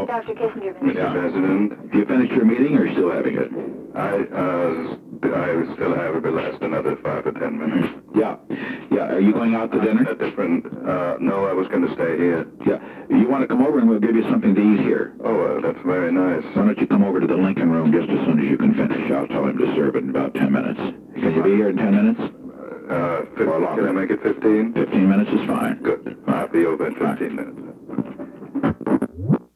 Dr. Kissinger. Mr. President, Have you finished your meeting or are you still having it? I still have it, but last another 5 or 10 minutes. Yeah. Are you going out to dinner? A different, no, I was going to stay here. Yeah. You want to come over and we'll give you something to eat here. Oh, that's very nice. Why don't you come over to the Lincoln Room just as soon as you can finish? I'll tell him to serve it in about 10 minutes. Can you be here in 10 minutes? 15, can I make it 15? 15 minutes is fine. Good. I'll be over in 15 minutes.